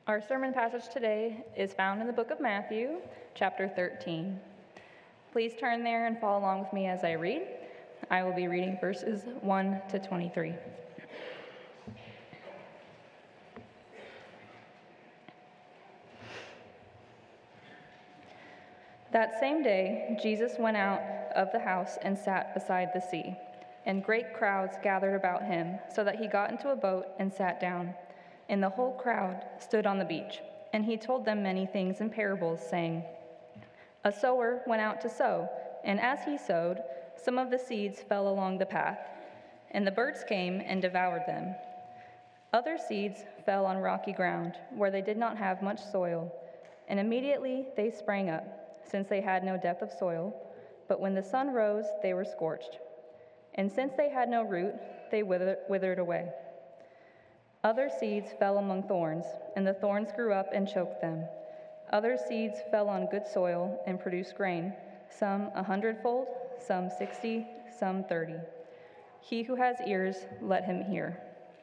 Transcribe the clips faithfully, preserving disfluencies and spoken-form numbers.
Our sermon passage today is found in the book of Matthew, chapter thirteen. Please turn there and follow along with me as I read. I will be reading verses one to twenty-three. That same day, Jesus went out of the house and sat beside the sea, and great crowds gathered about him, so that he got into a boat and sat down. And the whole crowd stood on the beach, and he told them many things in parables, saying, A sower went out to sow, and as he sowed, some of the seeds fell along the path, and the birds came and devoured them. Other seeds fell on rocky ground, where they did not have much soil, and immediately they sprang up, since they had no depth of soil. But when the sun rose, they were scorched. And since they had no root, they wither- withered away. Other seeds fell among thorns, and the thorns grew up and choked them. Other seeds fell on good soil and produced grain, some a hundredfold, some sixty, some thirty. He who has ears, let him hear.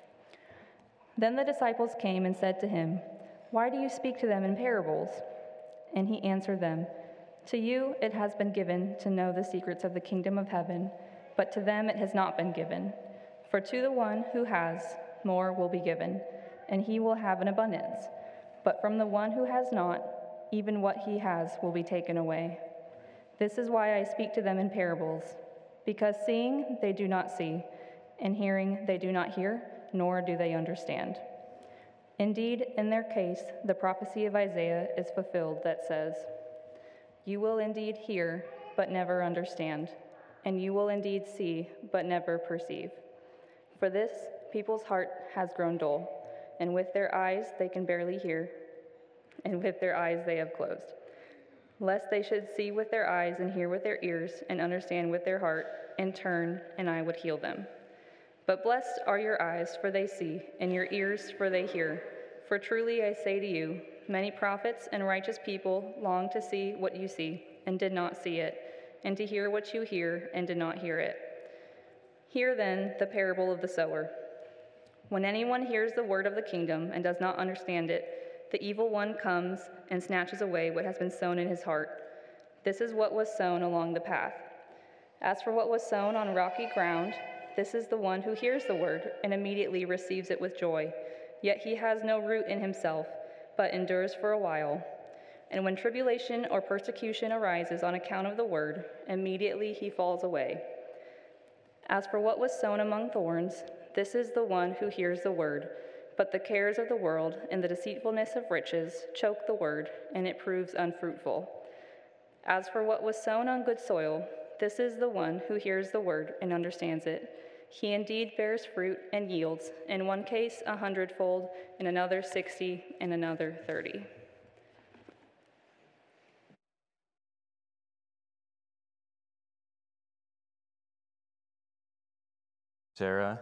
Then the disciples came and said to him, Why do you speak to them in parables? And he answered them, To you it has been given to know the secrets of the kingdom of heaven, but to them it has not been given. For to the one who has, more will be given, and he will have an abundance. But from the one who has not, even what he has will be taken away. This is why I speak to them in parables, because seeing they do not see, and hearing they do not hear, nor do they understand. Indeed, in their case, the prophecy of Isaiah is fulfilled that says, You will indeed hear, but never understand, and you will indeed see, but never perceive. For this people's heart has grown dull, and with their eyes they can barely hear, and with their eyes they have closed, lest they should see with their eyes and hear with their ears and understand with their heart and turn, and I would heal them. But blessed are your eyes, for they see, and your ears, for they hear. For truly I say to you, many prophets and righteous people longed to see what you see, and did not see it, and to hear what you hear, and did not hear it. Hear then the parable of the sower. When anyone hears the word of the kingdom and does not understand it, the evil one comes and snatches away what has been sown in his heart. This is what was sown along the path. As for what was sown on rocky ground, this is the one who hears the word and immediately receives it with joy. Yet he has no root in himself, but endures for a while. And when tribulation or persecution arises on account of the word, immediately he falls away. As for what was sown among thorns, this is the one who hears the word, but the cares of the world and the deceitfulness of riches choke the word, and it proves unfruitful. As for what was sown on good soil, this is the one who hears the word and understands it. He indeed bears fruit and yields, in one case a hundredfold, in another sixty, and another thirty. Sarah.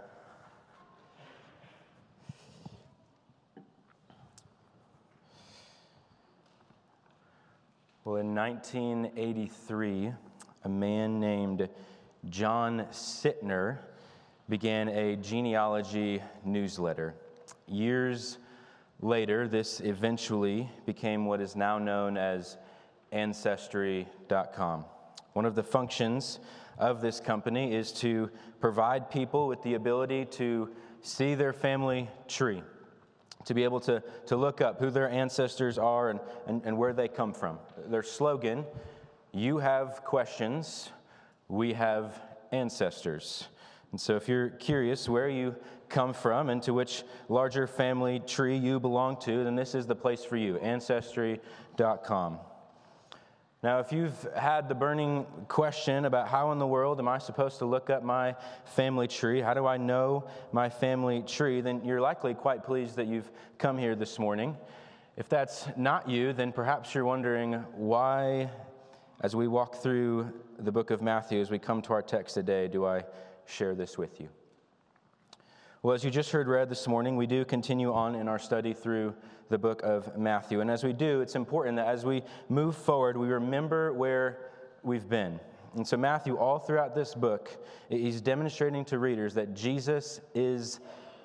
Well, in nineteen eighty-three, a man named John Sittner began a genealogy newsletter. Years later, this eventually became what is now known as Ancestry dot com. One of the functions of this company is to provide people with the ability to see their family tree, to be able to, to look up who their ancestors are and, and, and where they come from. Their slogan, you have questions, we have ancestors. And so if you're curious where you come from and to which larger family tree you belong to, then this is the place for you, Ancestry dot com. Now, if you've had the burning question about how in the world am I supposed to look up my family tree, how do I know my family tree, then you're likely quite pleased that you've come here this morning. If that's not you, then perhaps you're wondering why, as we walk through the book of Matthew, as we come to our text today, do I share this with you? Well, as you just heard read this morning, we do continue on in our study through the book of Matthew. And as we do, it's important that as we move forward, we remember where we've been. And so Matthew, all throughout this book, he's demonstrating to readers that Jesus is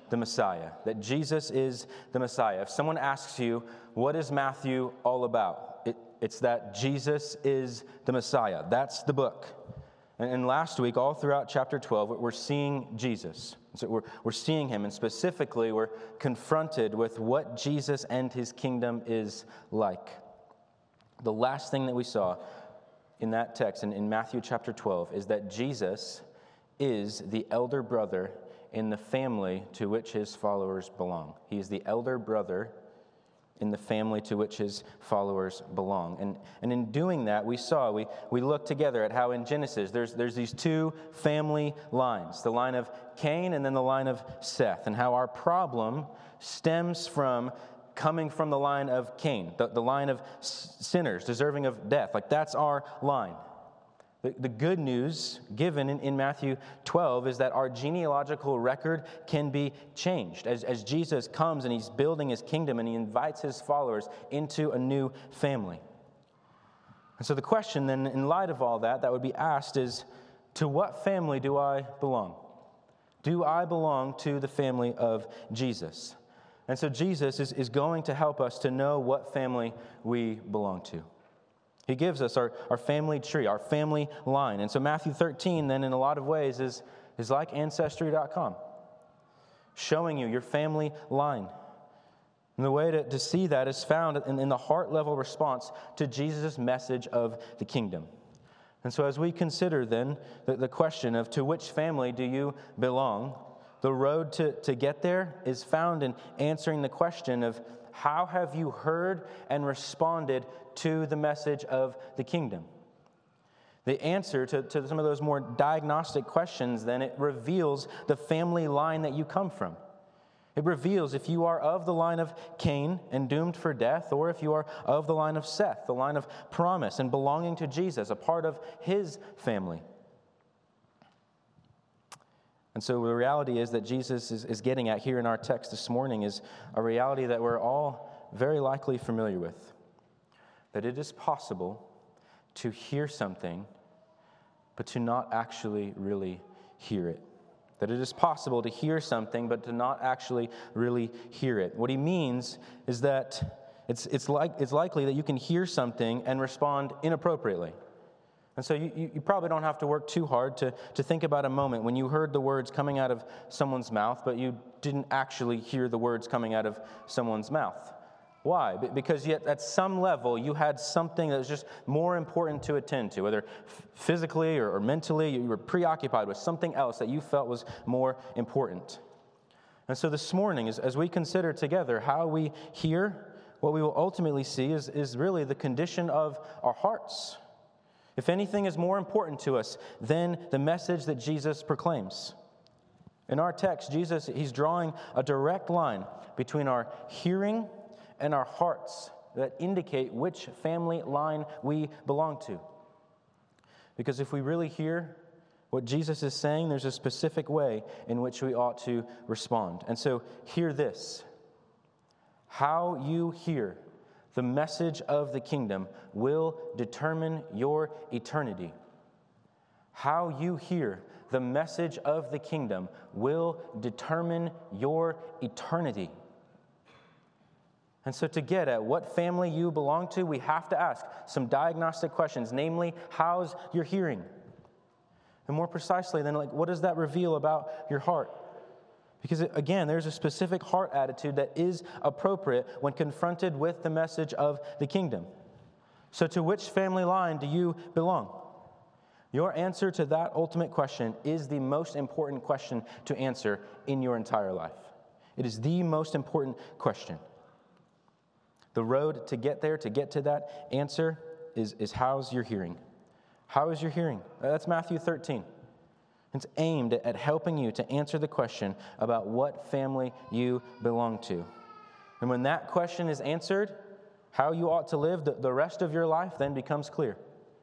the Messiah, that Jesus is the Messiah. If someone asks you, what is Matthew all about? It, it's that Jesus is the Messiah. That's the book. And, and last week, all throughout chapter twelve, we're seeing Jesus. So we're, we're seeing him, and specifically, we're confronted with what Jesus and his kingdom is like. The last thing that we saw in that text, in, in Matthew chapter twelve, is that Jesus is the elder brother in the family to which his followers belong. He is the elder brother in the family to which his followers belong. And, and in doing that, we saw, we, we looked together at how in Genesis, there's, there's these two family lines, the line of Cain and then the line of Seth, and how our problem stems from coming from the line of Cain, the, the line of sinners deserving of death. Like, that's our line. The, the good news given in, in Matthew twelve is that our genealogical record can be changed. As, as Jesus comes and he's building his kingdom and he invites his followers into a new family. And so the question then, in light of all that, that would be asked is, to what family do I belong? Do I belong to the family of Jesus? And so Jesus is, is going to help us to know what family we belong to. He gives us our, our family tree, our family line. And so Matthew thirteen, then, in a lot of ways, is, is like Ancestry dot com, showing you your family line. And the way to, to see that is found in, in the heart-level response to Jesus' message of the kingdom. And so as we consider, then, the, the question of to which family do you belong, the road to, to get there is found in answering the question of how have you heard and responded to the message of the kingdom? The answer to, to some of those more diagnostic questions, then, it reveals the family line that you come from. It reveals if you are of the line of Cain and doomed for death, or if you are of the line of Seth, the line of promise and belonging to Jesus, a part of his family. And so the reality is that Jesus is, is getting at here in our text this morning is a reality that we're all very likely familiar with. That it is possible to hear something, but to not actually really hear it. That it is possible to hear something, but to not actually really hear it. What he means is that it's, it's, like, it's likely that you can hear something and respond inappropriately. And so you, you probably don't have to work too hard to, to think about a moment when you heard the words coming out of someone's mouth, but you didn't actually hear the words coming out of someone's mouth. Why? Because yet at some level you had something that was just more important to attend to, whether physically or, or mentally, you were preoccupied with something else that you felt was more important. And so this morning, as, as we consider together how we hear, what we will ultimately see is, is really the condition of our hearts. If anything is more important to us than the message that Jesus proclaims. In our text, Jesus, he's drawing a direct line between our hearing and our hearts that indicate which family line we belong to. Because if we really hear what Jesus is saying, there's a specific way in which we ought to respond. And so hear this. How you hear the message of the kingdom will determine your eternity. How you hear the message of the kingdom will determine your eternity. And so to get at what family you belong to, we have to ask some diagnostic questions, namely, how's your hearing? And more precisely, then, like, what does that reveal about your heart? Because, again, there's a specific heart attitude that is appropriate when confronted with the message of the kingdom. So to which family line do you belong? Your answer to that ultimate question is the most important question to answer in your entire life. It is the most important question. The road to get there, to get to that answer, is, is how's your hearing? How is your hearing? That's Matthew thirteen. It's aimed at helping you to answer the question about what family you belong to. And when that question is answered, how you ought to live, the, the rest of your life then becomes clear.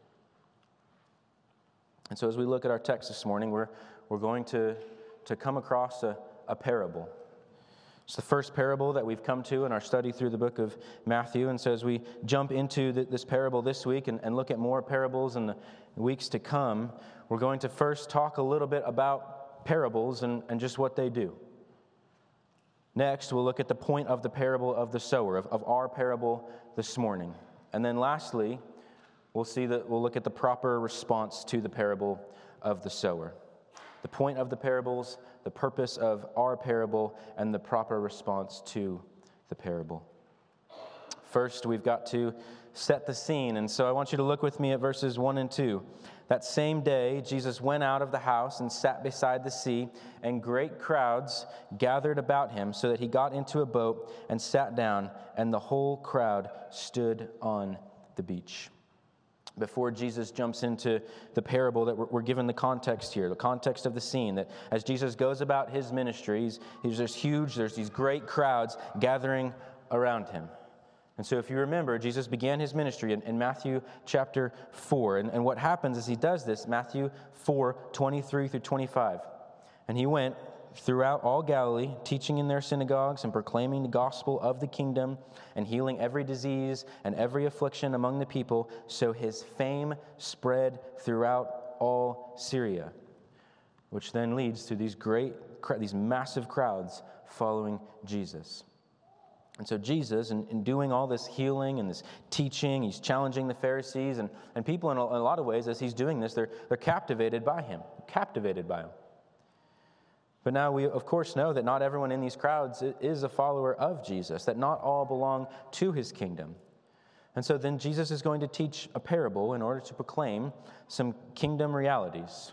And so as we look at our text this morning, we're, we're going to, to come across a, a parable. It's the first parable that we've come to in our study through the book of Matthew. And so as we jump into the, this parable this week and, and look at more parables in the weeks to come, we're going to first talk a little bit about parables and, and just what they do. Next, we'll look at the point of the parable of the sower, of, of our parable this morning. And then lastly, we'll see that we'll look at the proper response to the parable of the sower. The point of the parables, the purpose of our parable, and the proper response to the parable. First, we've got to set the scene. And so I want you to look with me at verses one and two. That same day, Jesus went out of the house and sat beside the sea, and great crowds gathered about him, so that he got into a boat and sat down, and the whole crowd stood on the beach. Before Jesus jumps into the parable, that we're, we're given the context here, the context of the scene, that as Jesus goes about his ministries, he's, there's huge, there's these great crowds gathering around him. And so if you remember, Jesus began his ministry in, in Matthew chapter four. And, and what happens is he does this, Matthew four, twenty-three through twenty-five. And he went throughout all Galilee, teaching in their synagogues and proclaiming the gospel of the kingdom and healing every disease and every affliction among the people. So his fame spread throughout all Syria, which then leads to these great, these massive crowds following Jesus. And so Jesus, in, in doing all this healing and this teaching, he's challenging the Pharisees, and, and people in a, in a lot of ways, as he's doing this, they're, they're captivated by him, captivated by him. But now we, of course, know that not everyone in these crowds is a follower of Jesus, that not all belong to his kingdom. And so then Jesus is going to teach a parable in order to proclaim some kingdom realities.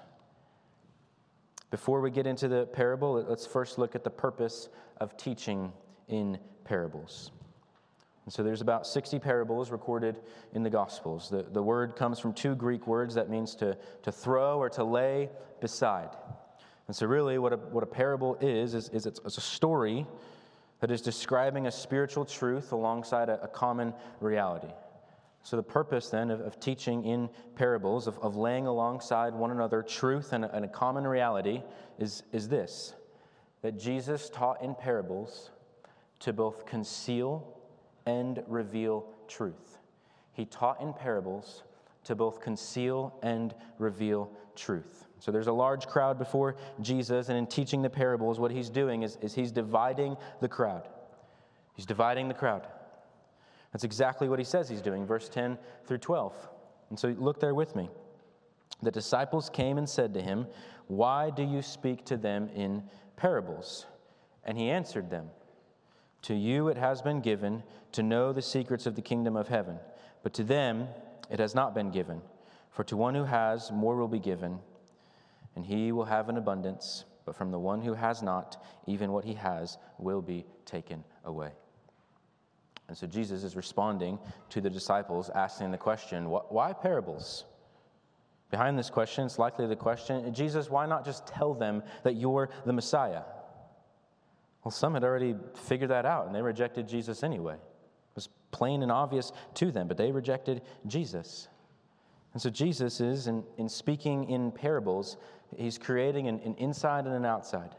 Before we get into the parable, let's first look at the purpose of teaching in parables. And so there's about sixty parables recorded in the Gospels. The, the word comes from two Greek words that means to, to throw or to lay beside. And so really what a, what a parable is, is, is it's, it's a story that is describing a spiritual truth alongside a, a common reality. So the purpose then of, of teaching in parables, of, of laying alongside one another truth and a, and a common reality is, is this, that Jesus taught in parables to both conceal and reveal truth. He taught in parables to both conceal and reveal truth. So there's a large crowd before Jesus, and in teaching the parables, what he's doing is, is he's dividing the crowd. He's dividing the crowd. That's exactly what he says he's doing, verse ten through twelve. And so look there with me. The disciples came and said to him, "Why do you speak to them in parables?" And he answered them, "To you it has been given to know the secrets of the kingdom of heaven, but to them it has not been given. For to one who has, more will be given, and he will have an abundance. But from the one who has not, even what he has will be taken away." And so Jesus is responding to the disciples, asking the question, why parables? Behind this question, it's likely the question, Jesus, why not just tell them that you're the Messiah? Well, some had already figured that out, and they rejected Jesus anyway. It was plain and obvious to them, but they rejected Jesus. And so Jesus is, in, in speaking in parables, he's creating an, an inside and an outside.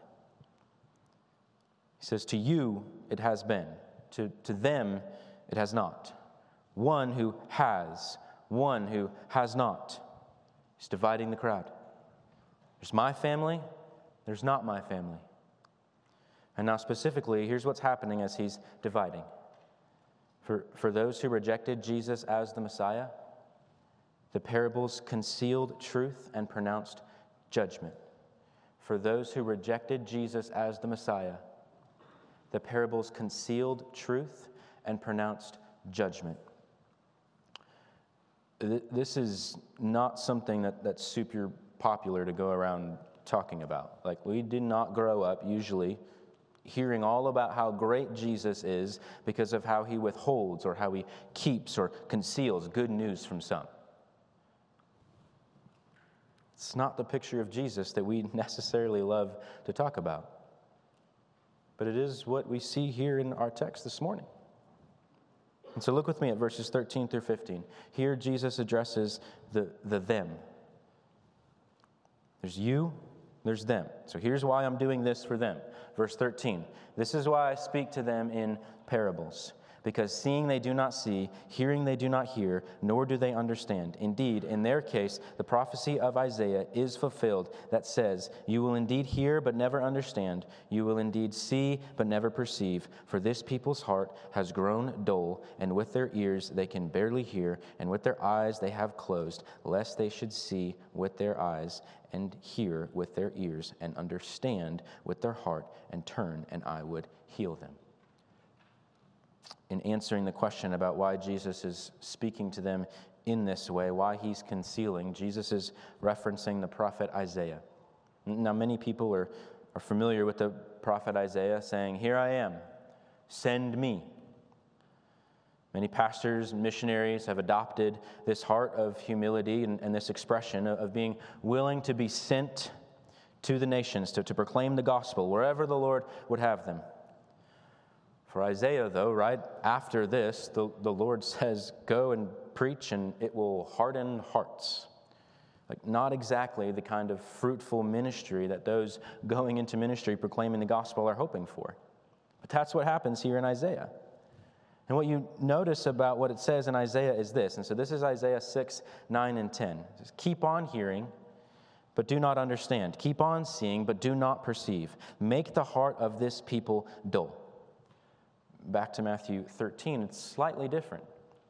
He says, to you it has been. To, to them it has not. One who has, one who has not. He's dividing the crowd. There's my family, there's not my family. And now specifically, here's what's happening as he's dividing. For, for those who rejected Jesus as the Messiah, the parables concealed truth and pronounced judgment. For those who rejected Jesus as the Messiah, the parables concealed truth and pronounced judgment. This is not something that, that's super popular to go around talking about. Like, we did not grow up usually hearing all about how great Jesus is because of how he withholds or how he keeps or conceals good news from some. It's not the picture of Jesus that we necessarily love to talk about. But it is what we see here in our text this morning. And so look with me at verses thirteen through fifteen. Here Jesus addresses the, the them. There's you, there's them. So here's why I'm doing this for them. Verse thirteen. This is why I speak to them in parables. because seeing they do not see, hearing they do not hear, nor do they understand. Indeed, in their case, the prophecy of Isaiah is fulfilled that says, you will indeed hear, but never understand. You will indeed see, but never perceive. For this people's heart has grown dull, and with their ears they can barely hear, and with their eyes they have closed, lest they should see with their eyes, and hear with their ears, and understand with their heart, and turn, and I would heal them. In answering the question about why Jesus is speaking to them in this way, why he's concealing, Jesus is referencing the prophet Isaiah. Now, many people are, are familiar with the prophet Isaiah saying, here I am, send me. Many pastors and missionaries have adopted this heart of humility and, and this expression of, of being willing to be sent to the nations to, to proclaim the gospel wherever the Lord would have them. For Isaiah, though, right after this, the, the Lord says, go and preach and it will harden hearts. Like, not exactly the kind of fruitful ministry that those going into ministry proclaiming the gospel are hoping for. But that's what happens here in Isaiah. And what you notice about what it says in Isaiah is this. And so this is Isaiah six, nine, and ten. It says, keep on hearing, but do not understand. Keep on seeing, but do not perceive. Make the heart of this people dull. Back to Matthew thirteen, it's slightly different.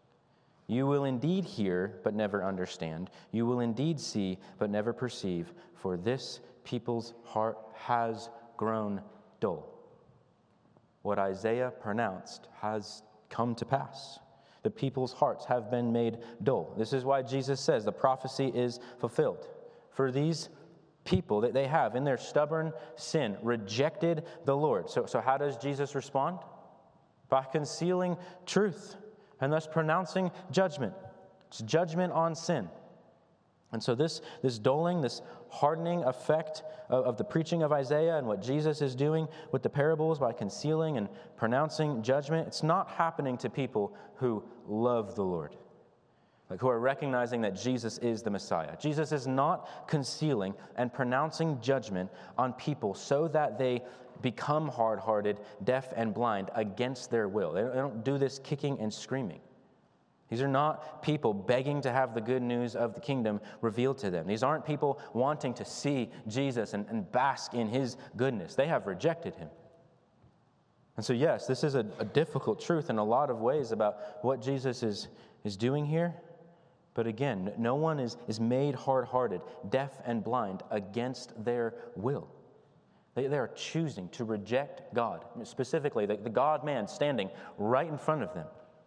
You will indeed hear, but never understand. You will indeed see, but never perceive. For this people's heart has grown dull. What Isaiah pronounced has come to pass. The people's hearts have been made dull. This is why Jesus says the prophecy is fulfilled. For these people that they have, in their stubborn sin, rejected the Lord. So, so how does Jesus respond? By concealing truth and thus pronouncing judgment. It's judgment on sin. And so this, this dulling, this hardening effect of, of the preaching of Isaiah and what Jesus is doing with the parables by concealing and pronouncing judgment, it's not happening to people who love the Lord, like who are recognizing that Jesus is the Messiah. Jesus is not concealing and pronouncing judgment on people so that they become hard-hearted, deaf, and blind against their will. They don't do this kicking and screaming. These are not people begging to have the good news of the kingdom revealed to them. These aren't people wanting to see Jesus and, and bask in his goodness. They have rejected him. And so, yes, this is a, a difficult truth in a lot of ways about what Jesus is, is doing here. But again, no one is, is made hard-hearted, deaf, and blind against their will. They, they are choosing to reject God, specifically the, the God-man standing right in front of them.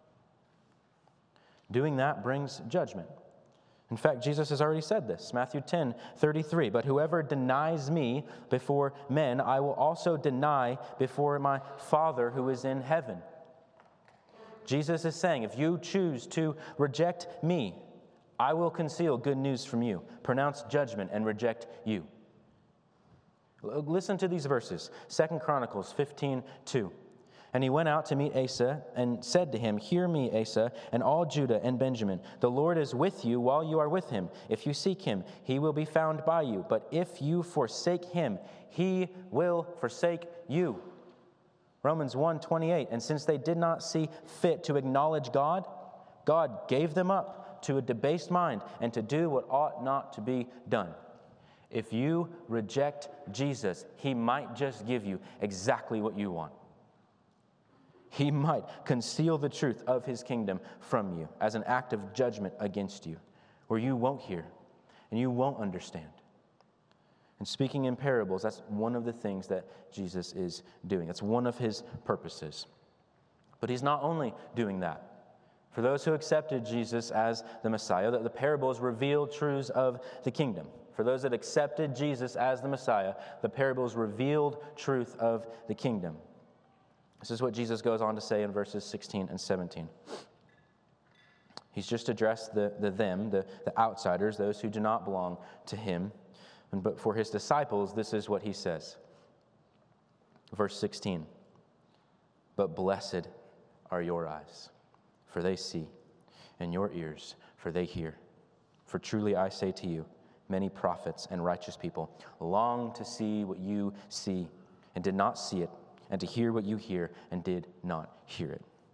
Doing that brings judgment. In fact, Jesus has already said this, Matthew ten, thirty-three, but whoever denies me before men, I will also deny before my Father who is in heaven. Jesus is saying, if you choose to reject me, I will conceal good news from you, pronounce judgment, and reject you. Listen to these verses, Second Chronicles fifteen, two. And he went out to meet Asa and said to him, hear me, Asa, and all Judah and Benjamin. The Lord is with you while you are with him. If you seek him, he will be found by you. But if you forsake him, he will forsake you. Romans one, twenty-eight. And since they did not see fit to acknowledge God, God gave them up to a debased mind and to do what ought not to be done. If you reject Jesus, he might just give you exactly what you want. He might conceal the truth of his kingdom from you as an act of judgment against you, where you won't hear and you won't understand. And speaking in parables, that's one of the things that Jesus is doing. That's one of his purposes. But he's not only doing that. For those who accepted Jesus as the Messiah, the parables reveal truths of the kingdom. For those that accepted Jesus as the Messiah, the parables revealed truth of the kingdom. This is what Jesus goes on to say in verses sixteen and seventeen. He's just addressed the, the them, the, the outsiders, those who do not belong to him. And, but for his disciples, this is what he says. Verse sixteen. But blessed are your eyes, for they see, and your ears, for they hear. For truly I say to you, many prophets and righteous people long to see what you see and did not see it, and to hear what you hear and did not hear it.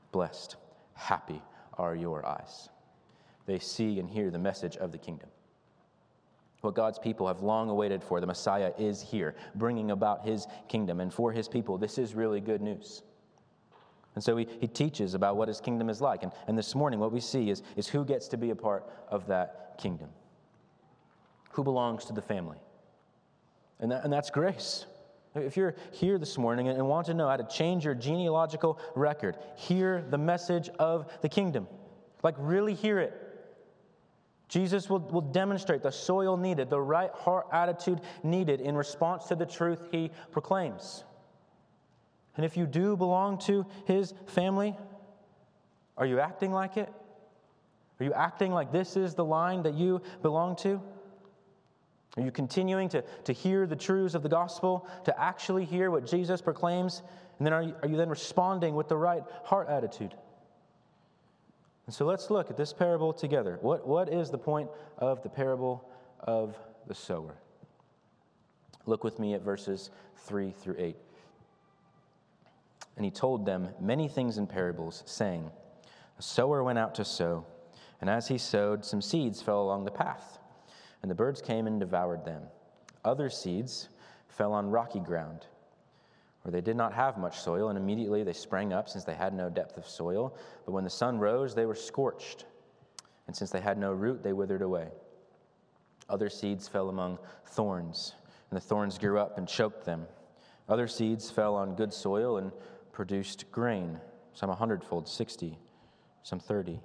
Blessed, happy are your eyes. They see and hear the message of the kingdom. What God's people have long awaited for, the Messiah is here, bringing about his kingdom. And for his people, this is really good news. And so he, he teaches about what his kingdom is like. And, and this morning, what we see is, is who gets to be a part of that kingdom. Who belongs to the family. And, that, and that's grace. If you're here this morning and want to know how to change your genealogical record, hear the message of the kingdom. Like, really hear it. Jesus will, will demonstrate the soil needed, the right heart attitude needed in response to the truth he proclaims. And if you do belong to his family, are you acting like it? Are you acting like this is the line that you belong to? Are you continuing to, to hear the truths of the gospel, to actually hear what Jesus proclaims? And then are you, are you then responding with the right heart attitude? And so let's look at this parable together. What, what is the point of the parable of the sower? Look with me at verses three through eight. And he told them many things in parables, saying, a sower went out to sow, and as he sowed, some seeds fell along the path, and the birds came and devoured them. Other seeds fell on rocky ground, where they did not have much soil, and immediately they sprang up, since they had no depth of soil. But when the sun rose, they were scorched, and since they had no root, they withered away. Other seeds fell among thorns, and the thorns grew up and choked them. Other seeds fell on good soil and produced grain, some a hundredfold, sixty, some thirty.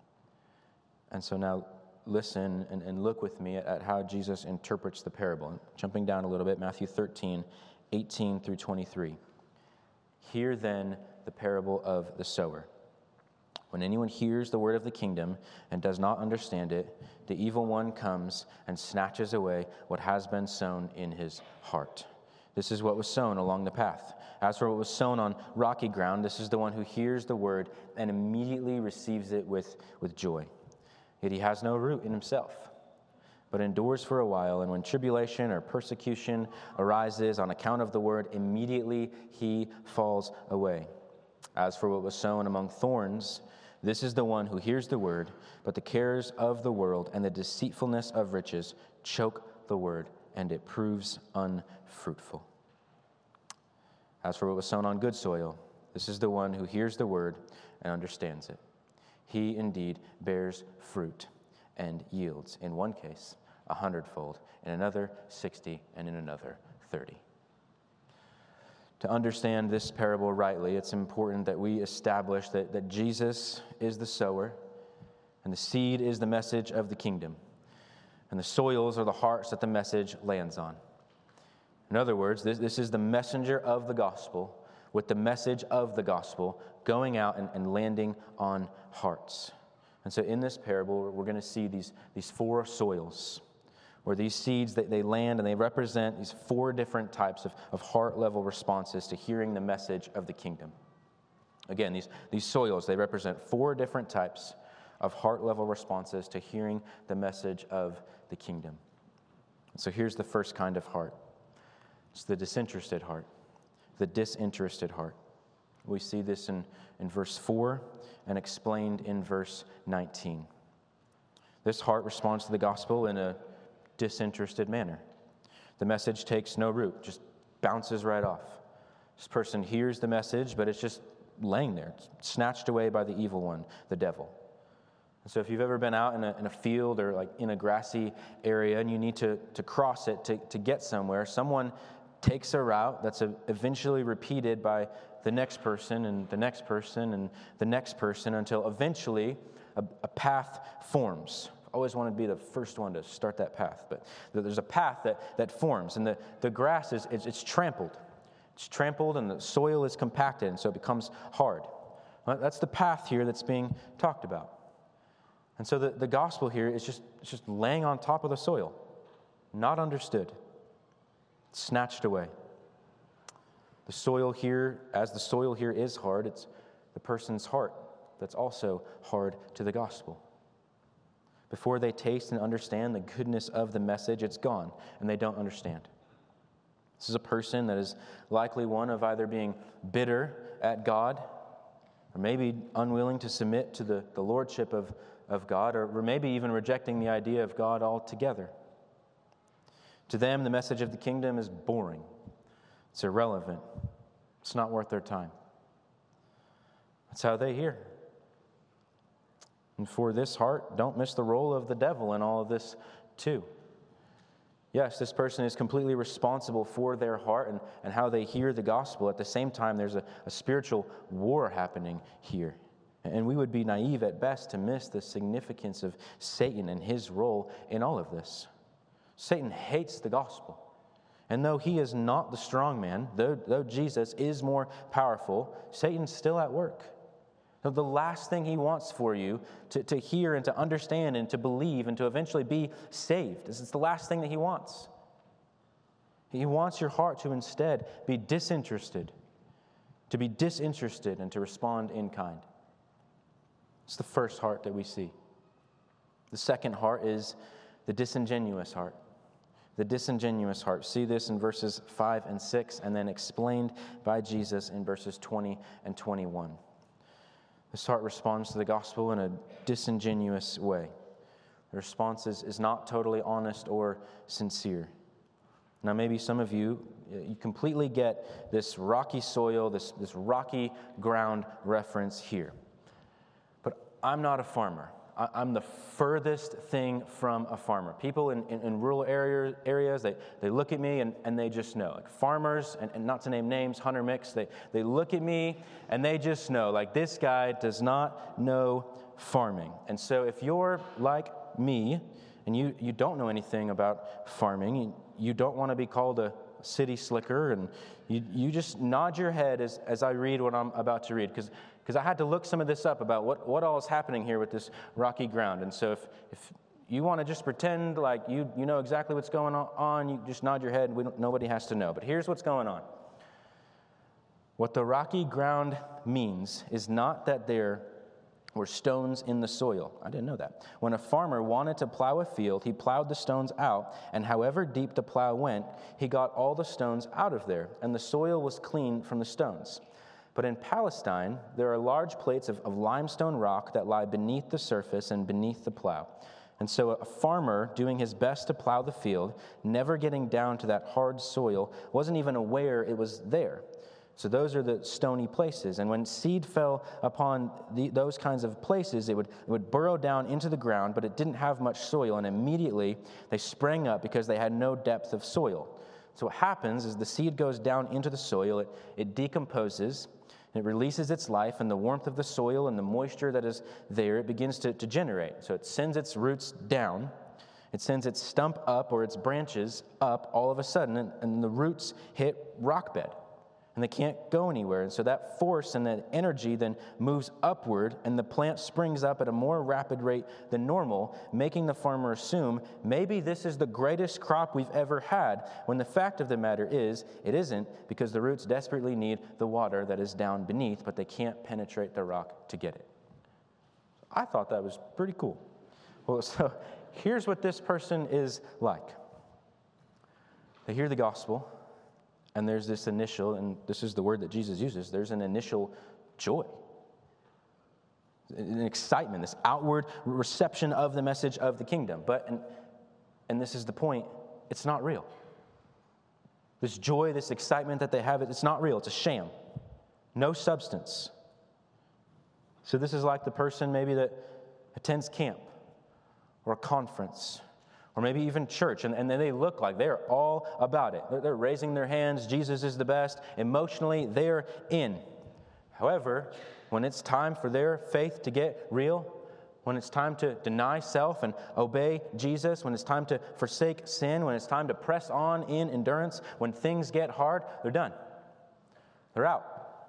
And so now listen and, and look with me at, at how Jesus interprets the parable. Jumping down a little bit, Matthew thirteen, eighteen through twenty-three. Hear then the parable of the sower. When anyone hears the word of the kingdom and does not understand it, the evil one comes and snatches away what has been sown in his heart. This is what was sown along the path. As for what was sown on rocky ground, this is the one who hears the word and immediately receives it with, with joy. Yet he has no root in himself, but endures for a while, and when tribulation or persecution arises on account of the word, immediately he falls away. As for what was sown among thorns, this is the one who hears the word, but the cares of the world and the deceitfulness of riches choke the word, and it proves unfruitful. As for what was sown on good soil, this is the one who hears the word and understands it. He indeed bears fruit and yields, in one case, a hundredfold, in another, sixty, and in another, thirty. To understand this parable rightly, it's important that we establish that, that Jesus is the sower, and the seed is the message of the kingdom, and the soils are the hearts that the message lands on. In other words, this, this is the messenger of the gospel with the message of the gospel going out and, and landing on hearts. And so in this parable, we're going to see these, these four soils, where these seeds, they, they land and they represent these four different types of, of heart-level responses to hearing the message of the kingdom. Again, these, these soils, they represent four different types of heart-level responses to hearing the message of the kingdom. And so here's the first kind of heart. It's the disinterested heart. The disinterested heart. We see this in, in verse four and explained in verse nineteen. This heart responds to the gospel in a disinterested manner. The message takes no root, just bounces right off. This person hears the message, but it's just laying there, it's snatched away by the evil one, the devil. And so if you've ever been out in a, in a field or like in a grassy area and you need to, to cross it to, to get somewhere, someone takes a route that's eventually repeated by the next person and the next person and the next person until eventually a, a path forms. I always want to be the first one to start that path, but there's a path that, that forms, and the, the grass is it's, it's trampled. It's trampled and the soil is compacted, and so it becomes hard. Well, that's the path here that's being talked about. And so the, the gospel here is just, it's just laying on top of the soil, not understood, snatched away. The soil here, as the soil here is hard, it's the person's heart that's also hard to the gospel. Before they taste and understand the goodness of the message, it's gone, and they don't understand. This is a person that is likely one of either being bitter at God, or maybe unwilling to submit to the, the lordship of, of God, or, or maybe even rejecting the idea of God altogether. To them, the message of the kingdom is boring. It's irrelevant. It's not worth their time. That's how they hear. And for this heart, don't miss the role of the devil in all of this too. Yes, this person is completely responsible for their heart and, and how they hear the gospel. At the same time, there's a, a spiritual war happening here. And we would be naive at best to miss the significance of Satan and his role in all of this. Satan hates the gospel. And though he is not the strong man, though, though Jesus is more powerful, Satan's still at work. The last thing he wants for you to, to hear and to understand and to believe and to eventually be saved is it's the last thing that he wants. He wants your heart to instead be disinterested, to be disinterested and to respond in kind. It's the first heart that we see. The second heart is the disingenuous heart. The disingenuous heart. See this in verses five and six, and then explained by Jesus in verses twenty and twenty-one. This heart responds to the gospel in a disingenuous way. The response is, is not totally honest or sincere. Now, maybe some of you, you completely get this rocky soil, this, this rocky ground reference here. But I'm not a farmer. I, I'm the furthest thing from a farmer. People in, in, in rural area, areas, they, they look at me and, and they just know. Like farmers, and, and not to name names, Hunter Mix, they, they look at me and they just know, like, this guy does not know farming. And so if you're like me and you, you don't know anything about farming, you, you don't want to be called a city slicker, and you, you just nod your head as, as I read what I'm about to read, because because I had to look some of this up about what, what all is happening here with this rocky ground. And so if, if you want to just pretend like you, you know exactly what's going on, you just nod your head. We don't, nobody has to know. But here's what's going on. What the rocky ground means is not that there were stones in the soil. I didn't know that. When a farmer wanted to plow a field, he plowed the stones out, and however deep the plow went, he got all the stones out of there, and the soil was clean from the stones. But in Palestine, there are large plates of, of limestone rock that lie beneath the surface and beneath the plow. And so a farmer doing his best to plow the field, never getting down to that hard soil, wasn't even aware it was there. So those are the stony places. And when seed fell upon the, those kinds of places, it would, it would burrow down into the ground, but it didn't have much soil, and immediately they sprang up because they had no depth of soil. So what happens is the seed goes down into the soil, it, it decomposes, it releases its life, and the warmth of the soil and the moisture that is there, it begins to, to generate. So it sends its roots down. It sends its stump up or its branches up all of a sudden, and, and the roots hit rock bed. And they can't go anywhere. And so that force and that energy then moves upward, and the plant springs up at a more rapid rate than normal, making the farmer assume maybe this is the greatest crop we've ever had, when the fact of the matter is it isn't, because the roots desperately need the water that is down beneath, but they can't penetrate the rock to get it. I thought that was pretty cool. Well, so here's what this person is like. They hear the gospel. And there's this initial, and this is the word that Jesus uses, there's an initial joy, an excitement, this outward reception of the message of the kingdom. But, and, and this is the point, it's not real. This joy, this excitement that they have, it's not real. It's a sham. No substance. So this is like the person maybe that attends camp or a conference, or maybe even church, and, and then they look like they're all about it. They're, they're raising their hands, Jesus is the best. Emotionally, they're in. However, when it's time for their faith to get real, when it's time to deny self and obey Jesus, when it's time to forsake sin, when it's time to press on in endurance, when things get hard, they're done. They're out.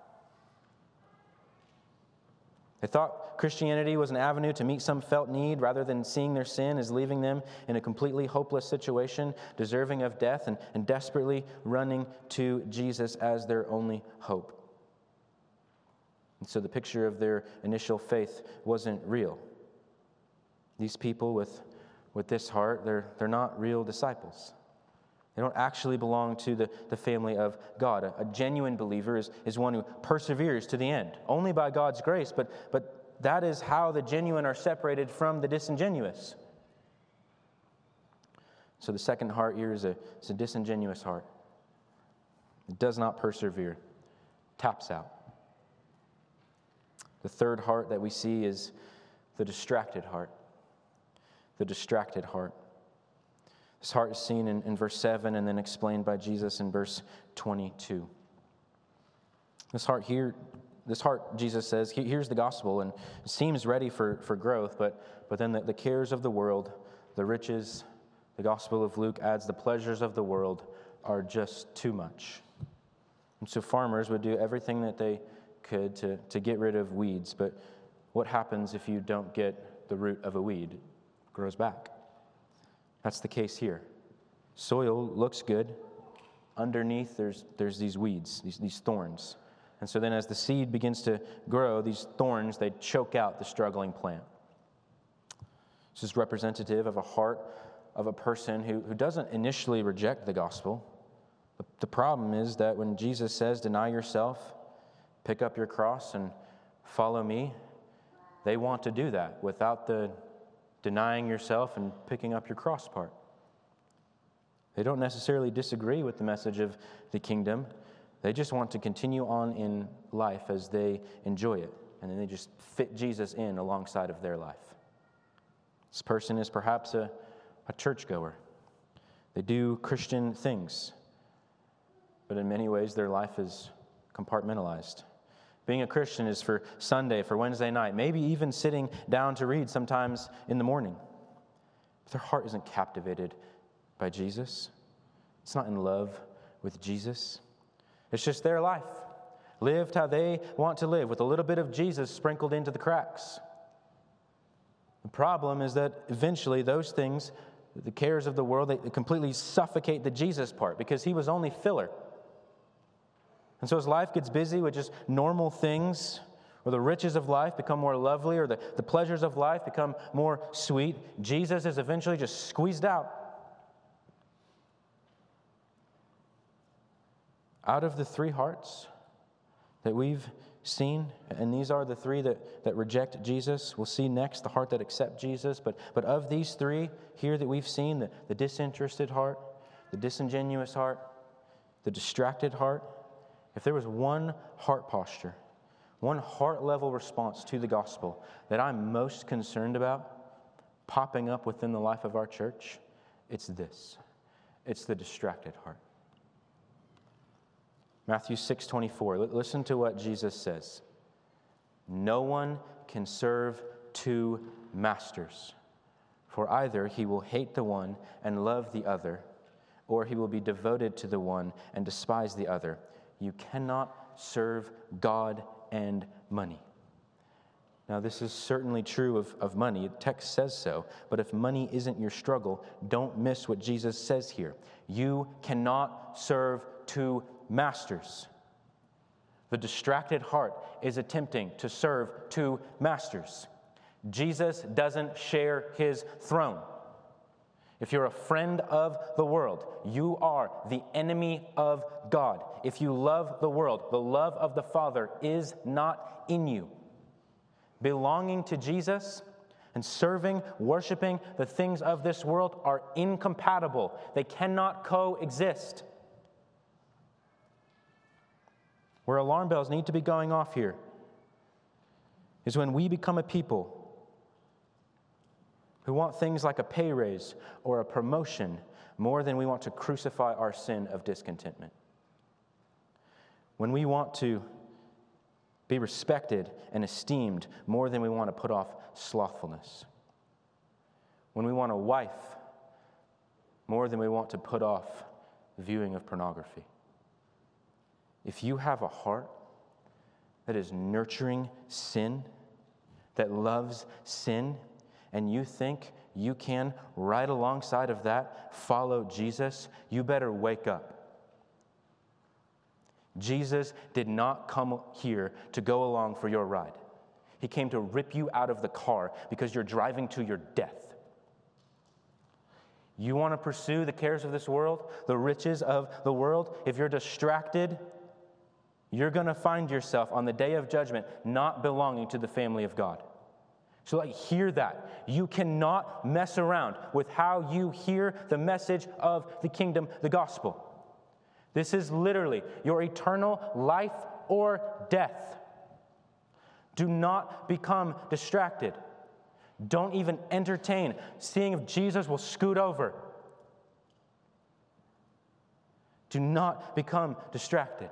They thought Christianity was an avenue to meet some felt need rather than seeing their sin as leaving them in a completely hopeless situation, deserving of death, and, and desperately running to Jesus as their only hope. And so the picture of their initial faith wasn't real. These people with, with this heart, they're, they're not real disciples. They don't actually belong to the, the family of God. A, a genuine believer is, is one who perseveres to the end, only by God's grace, but, but that is how the genuine are separated from the disingenuous. So the second heart here is a, is a disingenuous heart. It does not persevere, taps out. The third heart that we see is the distracted heart. The distracted heart. This heart is seen in, in verse seven and then explained by Jesus in verse twenty-two. This heart here, this heart, Jesus says, he, here's the gospel, and it seems ready for, for growth, but, but then the, the cares of the world, the riches, the Gospel of Luke adds the pleasures of the world are just too much. And so farmers would do everything that they could to, to get rid of weeds, but what happens if you don't get the root of a weed? It grows back. That's the case here. Soil looks good. Underneath, there's, there's these weeds, these, these thorns. And so then as the seed begins to grow, these thorns, they choke out the struggling plant. This is representative of a heart of a person who, who doesn't initially reject the gospel. The, the problem is that when Jesus says, deny yourself, pick up your cross and follow me, they want to do that without the denying yourself and picking up your cross part. They don't necessarily disagree with the message of the kingdom. They just want to continue on in life as they enjoy it. And then they just fit Jesus in alongside of their life. This person is perhaps a, a churchgoer. They do Christian things. But in many ways, their life is compartmentalized. Being a Christian is for Sunday, for Wednesday night, maybe even sitting down to read sometimes in the morning. But their heart isn't captivated by Jesus. It's not in love with Jesus. It's just their life, lived how they want to live, with a little bit of Jesus sprinkled into the cracks. The problem is that eventually those things, the cares of the world, they completely suffocate the Jesus part because he was only filler. And so as life gets busy with just normal things, or the riches of life become more lovely, or the, the pleasures of life become more sweet, Jesus is eventually just squeezed out. Out of the three hearts that we've seen, and these are the three that, that reject Jesus. We'll see next the heart that accepts Jesus. But, but of these three here that we've seen, the, the disinterested heart, the disingenuous heart, the distracted heart, if there was one heart posture, one heart-level response to the gospel that I'm most concerned about popping up within the life of our church, it's this. It's the distracted heart. Matthew six twenty-four. Listen to what Jesus says. No one can serve two masters, for either he will hate the one and love the other, or he will be devoted to the one and despise the other. You cannot serve God and money. Now, this is certainly true of, of money. The text says so. But if money isn't your struggle, don't miss what Jesus says here. You cannot serve two masters. The distracted heart is attempting to serve two masters. Jesus doesn't share his throne. If you're a friend of the world, you are the enemy of God. If you love the world, the love of the Father is not in you. Belonging to Jesus and serving, worshiping the things of this world are incompatible. They cannot coexist. Where alarm bells need to be going off here is when we become a people who want things like a pay raise or a promotion more than we want to crucify our sin of discontentment. When we want to be respected and esteemed more than we want to put off slothfulness. When we want a wife more than we want to put off viewing of pornography. If you have a heart that is nurturing sin, that loves sin, and you think you can, right alongside of that, follow Jesus, you better wake up. Jesus did not come here to go along for your ride. He came to rip you out of the car because you're driving to your death. You want to pursue the cares of this world, the riches of the world? If you're distracted, you're going to find yourself on the day of judgment not belonging to the family of God. So like, hear that. You cannot mess around with how you hear the message of the kingdom, the gospel. This is literally your eternal life or death. Do not become distracted. Don't even entertain seeing if Jesus will scoot over. Do not become distracted.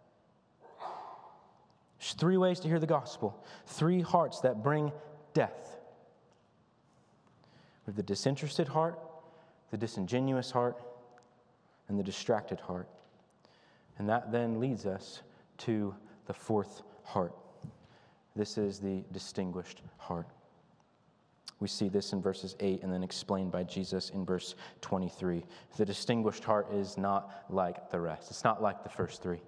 There's three ways to hear the gospel. Three hearts that bring death. We have the disinterested heart, the disingenuous heart, and the distracted heart. And that then leads us to the fourth heart. This is the distinguished heart. We see this in verses eight and then explained by Jesus in verse twenty-three. The distinguished heart is not like the rest. It's not like the first three.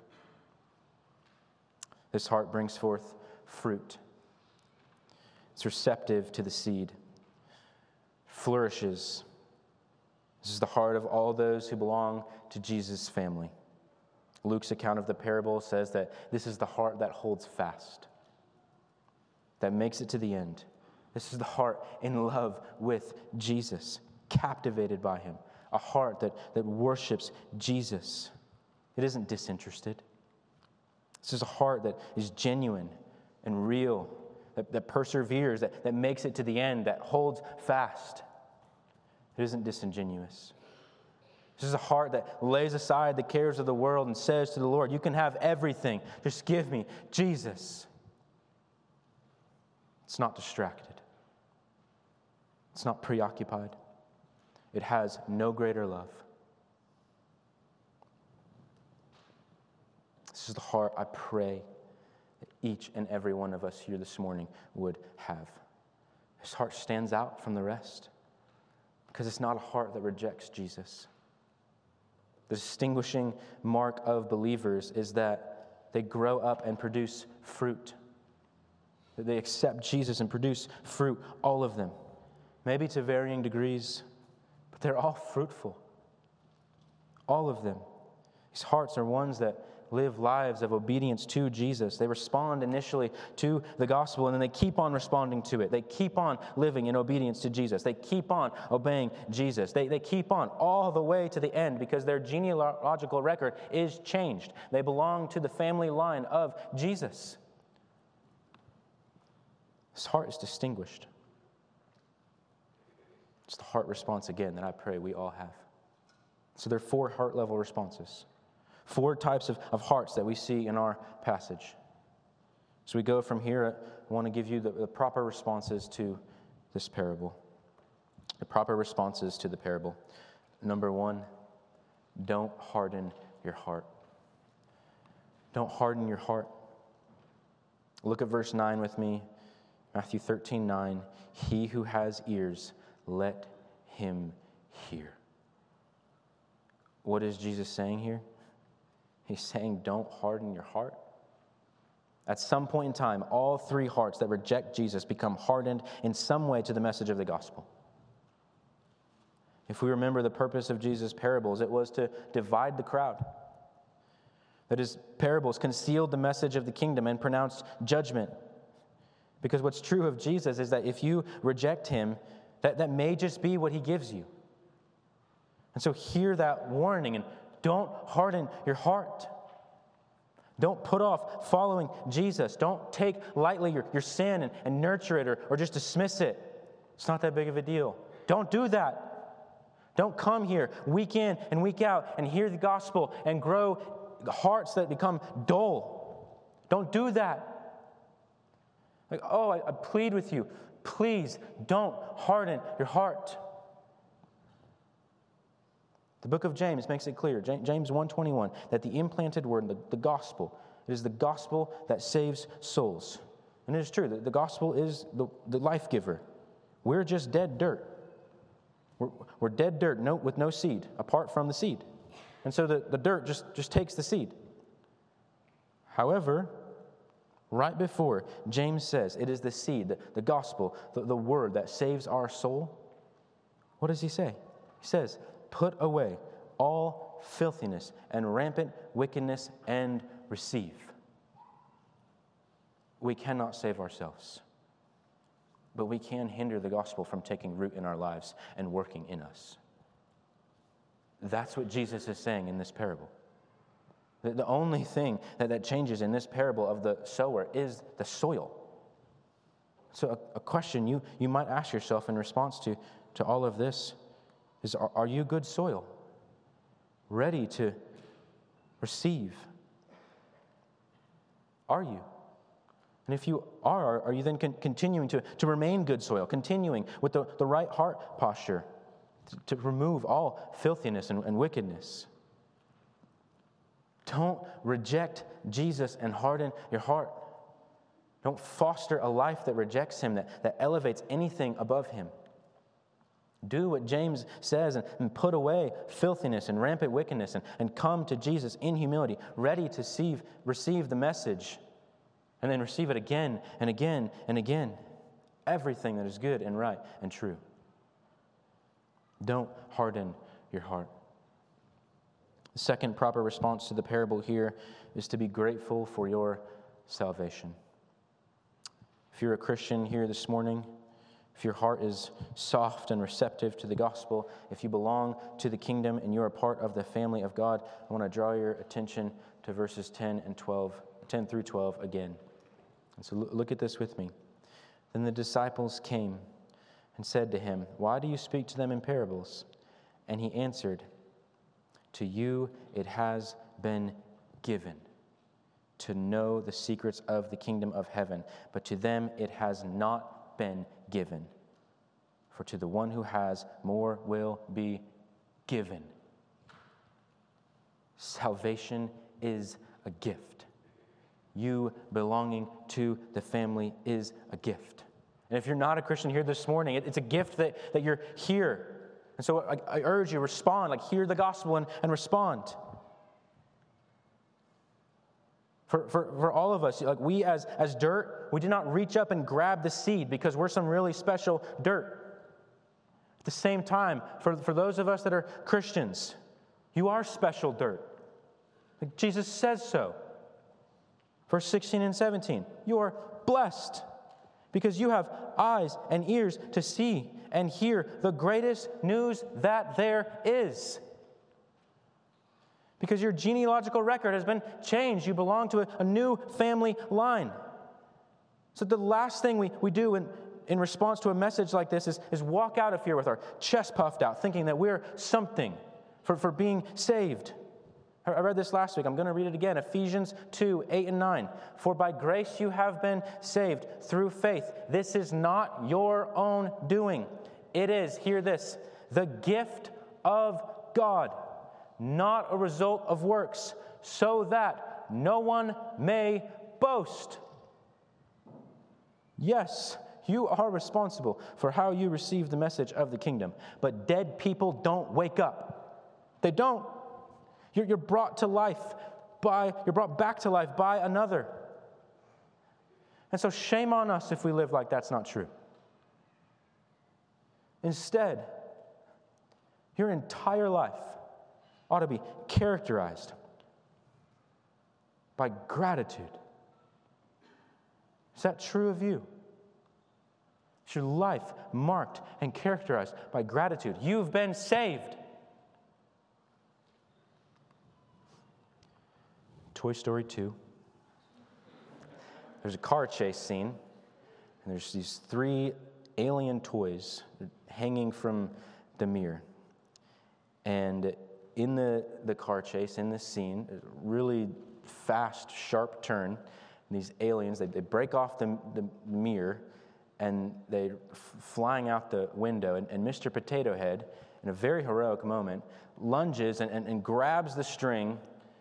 This heart brings forth fruit. It's receptive to the seed, flourishes. This is the heart of all those who belong to Jesus' family. Luke's account of the parable says that this is the heart that holds fast, that makes it to the end. This is the heart in love with Jesus, captivated by him, a heart that, that worships Jesus. It isn't disinterested. This is a heart that is genuine and real, that, that perseveres, that, that makes it to the end, that holds fast. It isn't disingenuous. This is a heart that lays aside the cares of the world and says to the Lord, you can have everything. Just give me Jesus. It's not distracted. It's not preoccupied. It has no greater love. This is the heart I pray that each and every one of us here this morning would have. This heart stands out from the rest because it's not a heart that rejects Jesus. The distinguishing mark of believers is that they grow up and produce fruit. That they accept Jesus and produce fruit, all of them. Maybe to varying degrees, but they're all fruitful. All of them. These hearts are ones that live lives of obedience to Jesus. They respond initially to the gospel, and then they keep on responding to it. They keep on living in obedience to Jesus. They keep on obeying Jesus. They, they keep on all the way to the end because their genealogical record is changed. They belong to the family line of Jesus. This heart is distinguished. It's the heart response again that I pray we all have. So there are four heart level responses. Four types of, of hearts that we see in our passage. So we go from here, I want to give you the, the proper responses to this parable. The proper responses to the parable. Number one, don't harden your heart. Don't harden your heart. Look at verse nine with me. Matthew thirteen nine. He who has ears, let him hear. What is Jesus saying here? He's saying, don't harden your heart. At some point in time, all three hearts that reject Jesus become hardened in some way to the message of the gospel. If we remember the purpose of Jesus' parables, it was to divide the crowd. That his parables concealed the message of the kingdom and pronounced judgment. Because what's true of Jesus is that if you reject him, that, that may just be what he gives you. And so hear that warning and don't harden your heart. Don't put off following Jesus. Don't take lightly your, your sin and, and nurture it or, or just dismiss it. It's not that big of a deal. Don't do that. Don't come here week in and week out and hear the gospel and grow hearts that become dull. Don't do that. Like, oh, I, I plead with you. Please don't harden your heart. The book of James makes it clear, James one twenty-one, that the implanted word, the, the gospel, it is the gospel that saves souls. And it is true that the gospel is the, the life giver. We're just dead dirt. We're, we're dead dirt no, with no seed, apart from the seed. And so the, the dirt just, just takes the seed. However, right before, James says it is the seed, the, the gospel, the, the word that saves our soul. What does he say? He says, put away all filthiness and rampant wickedness and receive. We cannot save ourselves, but we can hinder the gospel from taking root in our lives and working in us. That's what Jesus is saying in this parable. The, the only thing that, that changes in this parable of the sower is the soil. So a, a question you, you might ask yourself in response to, to all of this is, are, are you good soil? Ready to receive? Are you? And if you are, are you then con- continuing to, to remain good soil, continuing with the, the right heart posture to, to remove all filthiness and, and wickedness? Don't reject Jesus and harden your heart. Don't foster a life that rejects him, that, that elevates anything above him. Do what James says and, and put away filthiness and rampant wickedness and, and come to Jesus in humility, ready to receive, receive the message and then receive it again and again and again. Everything that is good and right and true. Don't harden your heart. The second proper response to the parable here is to be grateful for your salvation. If you're a Christian here this morning, if your heart is soft and receptive to the gospel, if you belong to the kingdom and you're a part of the family of God, I want to draw your attention to verses ten and twelve, ten through twelve again. And so look at this with me. Then the disciples came and said to him, "Why do you speak to them in parables?" And he answered, "To you it has been given to know the secrets of the kingdom of heaven, but to them it has not been given. For to the one who has, more will be given." Salvation is a gift. You belonging to the family is a gift. And if you're not a Christian here this morning, it, it's a gift that, that you're here. And so I, I urge you, respond, like hear the gospel and, and respond. For, for, for all of us, like we as, as dirt, we did not reach up and grab the seed because we're some really special dirt. At the same time, for, for those of us that are Christians, you are special dirt. Like Jesus says so. Verse sixteen and seventeen, you are blessed because you have eyes and ears to see and hear the greatest news that there is. Because your genealogical record has been changed. You belong to a, a new family line. So the last thing we, we do in, in response to a message like this is, is walk out of here with our chest puffed out, thinking that we're something for, for being saved. I read this last week. I'm going to read it again. Ephesians two, eight and nine. For by grace you have been saved through faith. This is not your own doing. It is, hear this, the gift of God, not a result of works, so that no one may boast. Yes, you are responsible for how you receive the message of the kingdom, but dead people don't wake up. They don't. You're, you're brought to life by, you're brought back to life by another. And so shame on us if we live like that's not true. Instead, your entire life ought to be characterized by gratitude. Is that true of you? Is your life marked and characterized by gratitude? You've been saved. Toy Story two. There's a car chase scene, and there's these three alien toys hanging from the mirror. And in the, the car chase, in this scene, a really fast, sharp turn, and these aliens, they, they break off the, the mirror, and they're f- flying out the window, and, and Mister Potato Head, in a very heroic moment, lunges and, and, and grabs the string.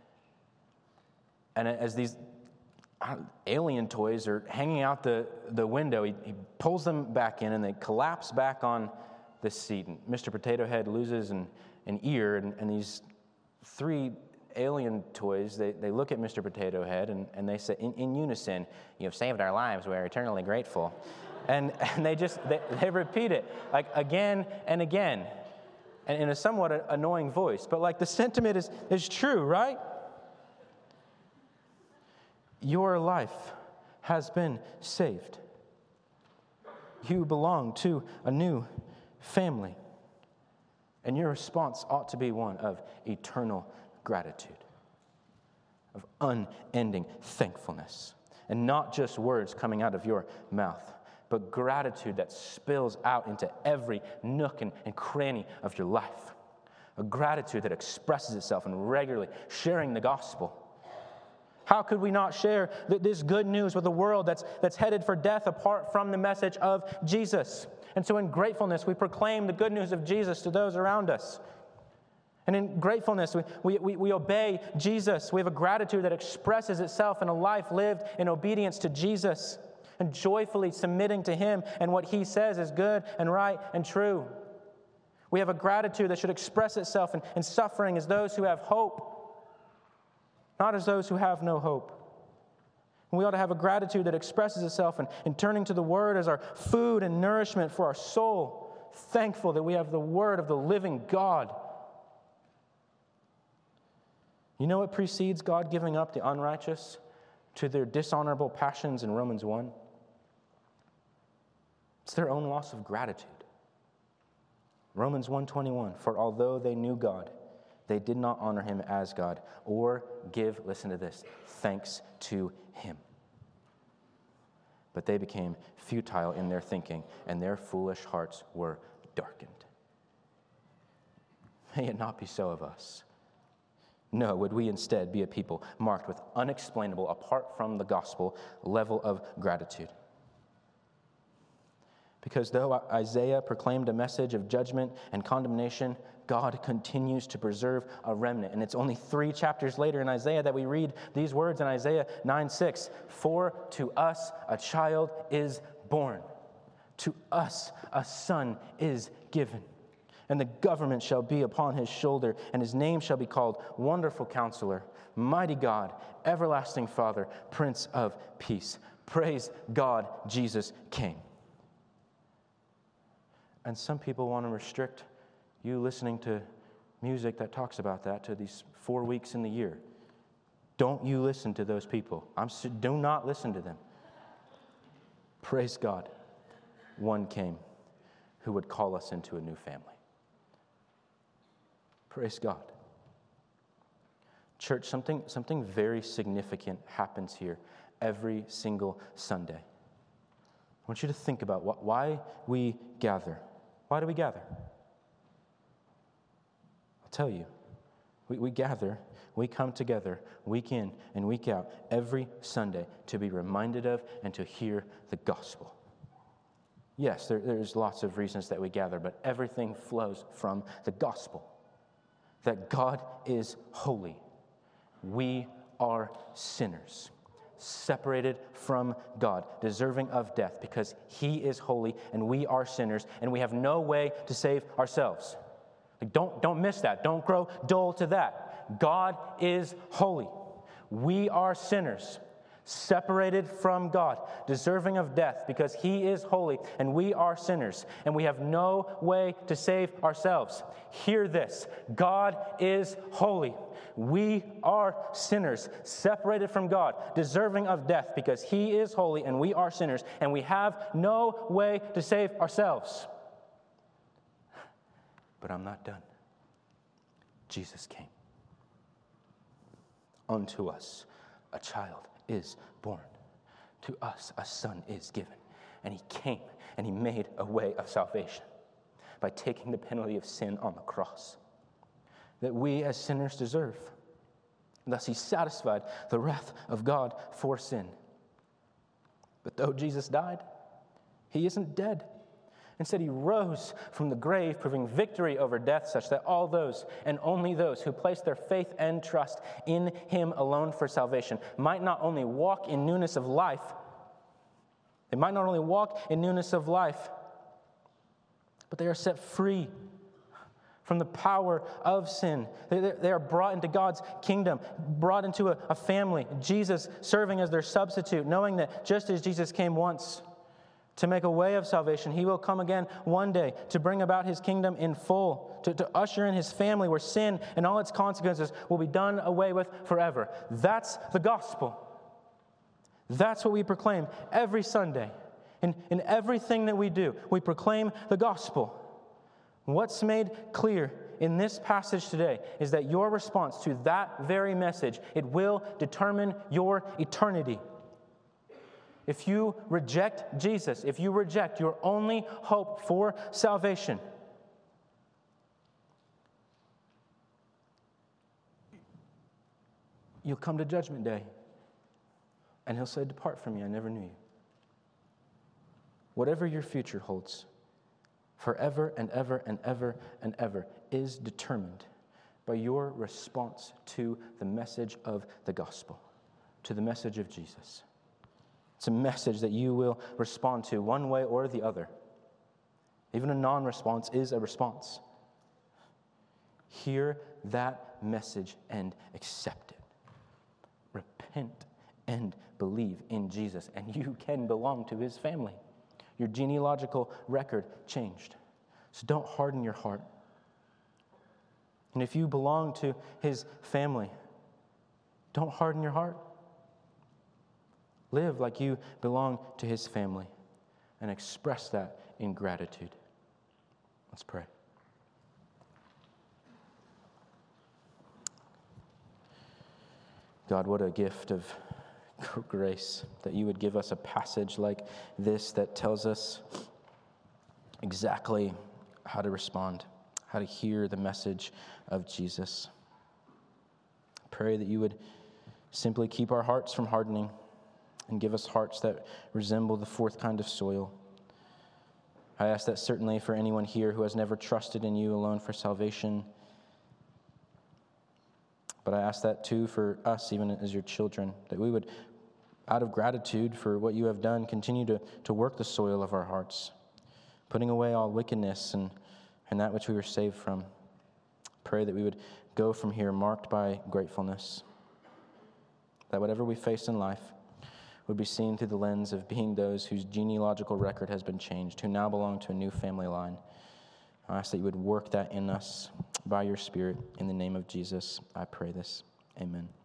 And as these alien toys are hanging out the, the window, he, he pulls them back in and they collapse back on the seat. And Mister Potato Head loses an, an ear, and, and these three alien toys, they, they look at Mister Potato Head and, and they say, in, in unison, "You have saved our lives, we are eternally grateful." and, and they just, they, they repeat it like again and again. and in a somewhat annoying voice, but like the sentiment is, is true, right? Your life has been saved. You belong to a new family. And your response ought to be one of eternal gratitude, of unending thankfulness, and not just words coming out of your mouth, but gratitude that spills out into every nook and, and cranny of your life. A gratitude that expresses itself in regularly sharing the gospel. How could we not share th- this good news with a world that's, that's headed for death apart from the message of Jesus? And so in gratefulness, we proclaim the good news of Jesus to those around us. And in gratefulness, we, we, we obey Jesus. We have a gratitude that expresses itself in a life lived in obedience to Jesus and joyfully submitting to Him and what He says is good and right and true. We have a gratitude that should express itself in, in suffering as those who have hope, not as those who have no hope. And we ought to have a gratitude that expresses itself in, in turning to the Word as our food and nourishment for our soul, thankful that we have the Word of the living God. You know what precedes God giving up the unrighteous to their dishonorable passions in Romans one? It's their own loss of gratitude. Romans one twenty-one, for although they knew God, they did not honor Him as God or give, listen to this, thanks to Him. But they became futile in their thinking, and their foolish hearts were darkened. May it not be so of us. No, would we instead be a people marked with unexplainable, apart from the gospel, level of gratitude? Because though Isaiah proclaimed a message of judgment and condemnation, God continues to preserve a remnant. And it's only three chapters later in Isaiah that we read these words in Isaiah nine six. For to us a child is born, to us a son is given. And the government shall be upon his shoulder, and his name shall be called Wonderful Counselor, Mighty God, Everlasting Father, Prince of Peace. Praise God, Jesus came. And some people want to restrict you listening to music that talks about that to these four weeks in the year. Don't you listen to those people. I'm, do not listen to them. Praise God. One came who would call us into a new family. Praise God. Church, something, something very significant happens here every single Sunday. I want you to think about what, why we gather. Why do we gather? I'll tell you. We, we gather, we come together week in and week out every Sunday to be reminded of and to hear the gospel. Yes, there, there's lots of reasons that we gather, but everything flows from the gospel. That God is holy. We are sinners, separated from God, deserving of death because He is holy and we are sinners and we have no way to save ourselves. Like, don't, don't miss that. Don't grow dull to that. God is holy. We are sinners, separated from God, deserving of death because He is holy and we are sinners and we have no way to save ourselves. Hear this. God is holy. We are sinners, separated from God, deserving of death because He is holy and we are sinners and we have no way to save ourselves. But I'm not done. Jesus came. Unto us a child is born. To us a son is given. And He came and He made a way of salvation by taking the penalty of sin on the cross that we as sinners deserve. Thus He satisfied the wrath of God for sin. But though Jesus died, He isn't dead. Instead, He rose from the grave, proving victory over death, such that all those and only those who place their faith and trust in Him alone for salvation might not only walk in newness of life, they might not only walk in newness of life, but they are set free from the power of sin. They, they are brought into God's kingdom, brought into a, a family, Jesus serving as their substitute, knowing that just as Jesus came once to make a way of salvation. He will come again one day to bring about his kingdom in full, to, to usher in his family where sin and all its consequences will be done away with forever. That's the gospel. That's what we proclaim every Sunday. In, in everything that we do, we proclaim the gospel. What's made clear in this passage today is that your response to that very message, it will determine your eternity. If you reject Jesus, if you reject your only hope for salvation, you'll come to Judgment Day, and he'll say, "Depart from me, I never knew you." Whatever your future holds, forever and ever and ever and ever, is determined by your response to the message of the gospel, to the message of Jesus. It's a message that you will respond to one way or the other. Even a non-response is a response. Hear that message and accept it. Repent and believe in Jesus, and you can belong to his family. Your genealogical record changed. So don't harden your heart. And if you belong to his family, don't harden your heart. Live like you belong to his family and express that in gratitude. Let's pray. God, what a gift of grace that you would give us a passage like this that tells us exactly how to respond, how to hear the message of Jesus. Pray that you would simply keep our hearts from hardening and give us hearts that resemble the fourth kind of soil. I ask that certainly for anyone here who has never trusted in you alone for salvation, but I ask that too for us, even as your children, that we would, out of gratitude for what you have done, continue to, to work the soil of our hearts, putting away all wickedness and, and that which we were saved from. Pray that we would go from here marked by gratefulness, that whatever we face in life would be seen through the lens of being those whose genealogical record has been changed, who now belong to a new family line. I ask that you would work that in us by your Spirit. In the name of Jesus, I pray this. Amen.